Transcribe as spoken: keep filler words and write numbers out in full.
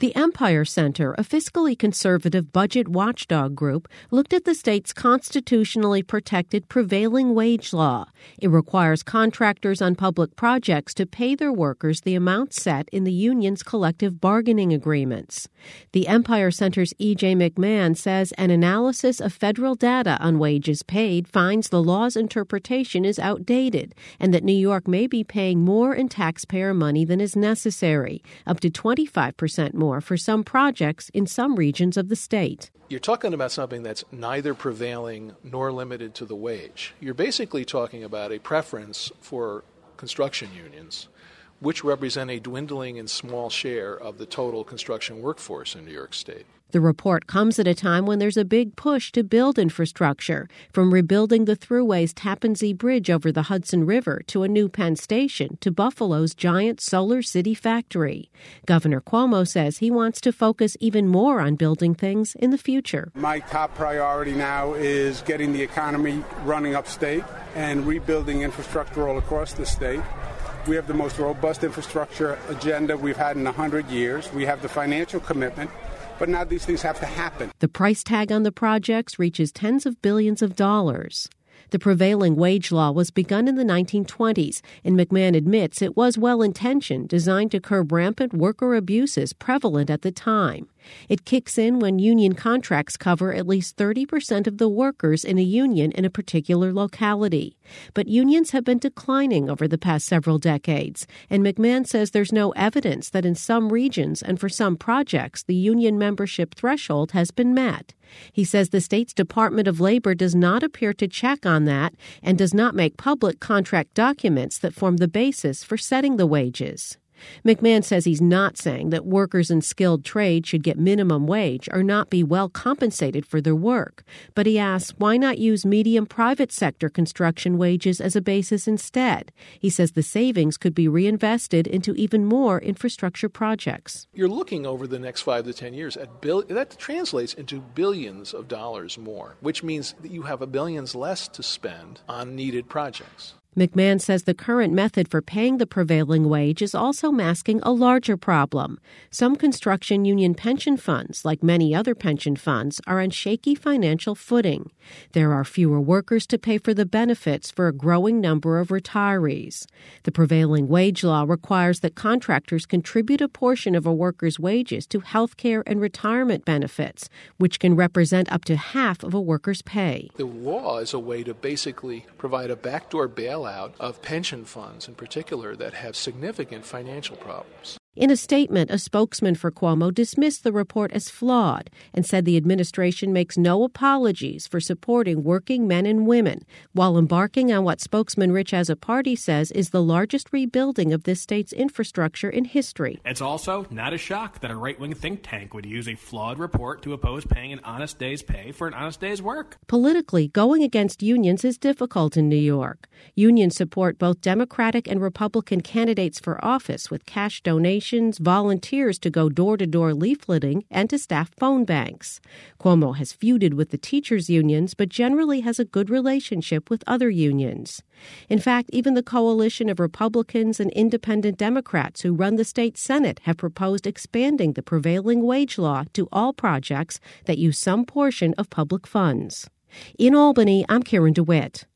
The Empire Center, a fiscally conservative budget watchdog group, looked at the state's constitutionally protected prevailing wage law. It requires contractors on public projects to pay their workers the amount set in the union's collective bargaining agreements. The Empire Center's E J McMahon says an analysis of federal data on wages paid finds the law's interpretation is outdated and that New York may be paying more in taxpayer money than is necessary, up to twenty-five percent more for some projects in some regions of the state. You're talking about something that's neither prevailing nor limited to the wage. You're basically talking about a preference for construction unions, which represent a dwindling and small share of the total construction workforce in New York State. The report comes at a time when there's a big push to build infrastructure, from rebuilding the Thruway's Tappan Zee Bridge over the Hudson River to a new Penn Station to Buffalo's giant Solar City factory. Governor Cuomo says he wants to focus even more on building things in the future. My top priority now is getting the economy running upstate and rebuilding infrastructure all across the state. We have the most robust infrastructure agenda we've had in one hundred years. We have the financial commitment. But now these things have to happen. The price tag on the projects reaches tens of billions of dollars. The prevailing wage law was begun in the nineteen twenties, and McMahon admits it was well-intentioned, designed to curb rampant worker abuses prevalent at the time. It kicks in when union contracts cover at least thirty percent of the workers in a union in a particular locality. But unions have been declining over the past several decades, and McMahon says there's no evidence that in some regions and for some projects the union membership threshold has been met. He says the state's Department of Labor does not appear to check on that and does not make public contract documents that form the basis for setting the wages. McMahon says he's not saying that workers in skilled trades should get minimum wage or not be well compensated for their work. But he asks, why not use medium private sector construction wages as a basis instead? He says the savings could be reinvested into even more infrastructure projects. You're looking over the next five to ten years at bill- that translates into billions of dollars more, which means that you have a billions less to spend on needed projects. McMahon says the current method for paying the prevailing wage is also masking a larger problem. Some construction union pension funds, like many other pension funds, are on shaky financial footing. There are fewer workers to pay for the benefits for a growing number of retirees. The prevailing wage law requires that contractors contribute a portion of a worker's wages to health care and retirement benefits, which can represent up to half of a worker's pay. The law is a way to basically provide a backdoor bailout of pension funds in particular that have significant financial problems. In a statement, a spokesman for Cuomo dismissed the report as flawed and said the administration makes no apologies for supporting working men and women while embarking on what spokesman Rich Azzopardi says is the largest rebuilding of this state's infrastructure in history. It's also not a shock that a right-wing think tank would use a flawed report to oppose paying an honest day's pay for an honest day's work. Politically, going against unions is difficult in New York. Unions support both Democratic and Republican candidates for office with cash donations, volunteers to go door-to-door leafleting, and to staff phone banks. Cuomo has feuded with the teachers' unions, but generally has a good relationship with other unions. In fact, even the coalition of Republicans and independent Democrats who run the state Senate have proposed expanding the prevailing wage law to all projects that use some portion of public funds. In Albany, I'm Karen DeWitt.